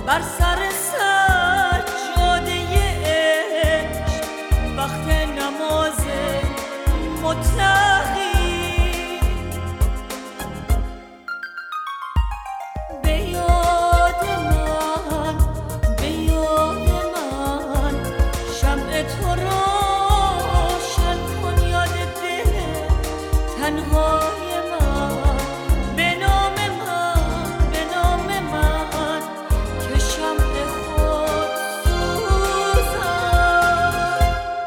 بر سر سجاده عشق وقت نماز مطلقی به یاد من شمع تو روشن کن یاد دل تنهای من به نام من که شمع خود سوزم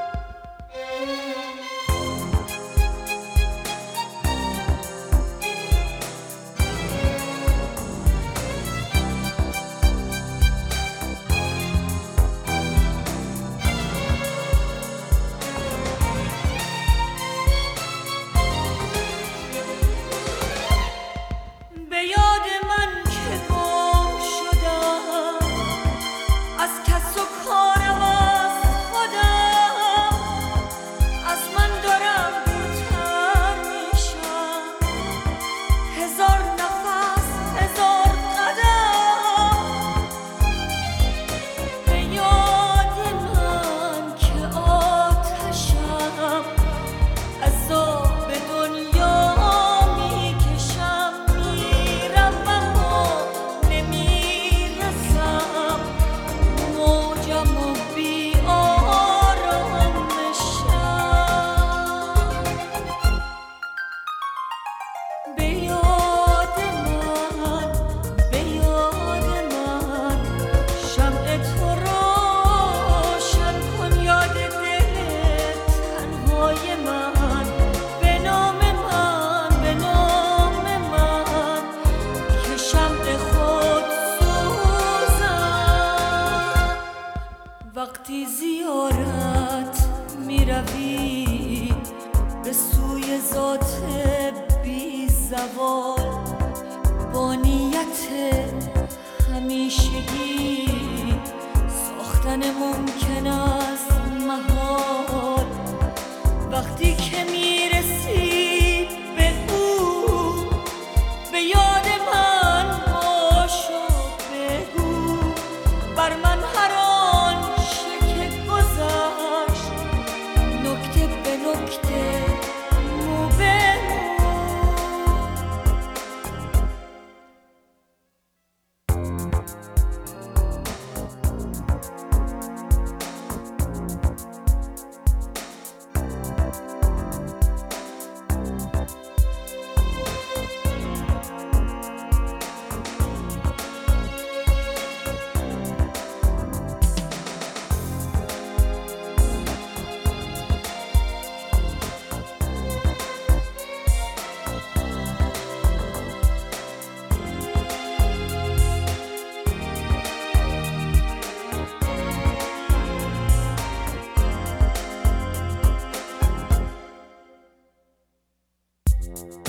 به یاد من که گم شدم از کس و کارم از خودم از من دارم دورتر میشم هزار نفس هزار قدم به یاد من که آتشم عذاب دنیا میکشم میرم اما نمیرسم موجم و بی آرامشم به یاد من شمع تو روشن کن یاد دل تنهای من به نام من که شمع خود سوزم وقتی زیارت میروی به سوی ذات بی زوال با نیت همیشگی ساختن ممکن است محال وقتی که میرسی به او به یاد من باش و بگو بر من هر آنچه که گذشت نکته به نکته مو به مو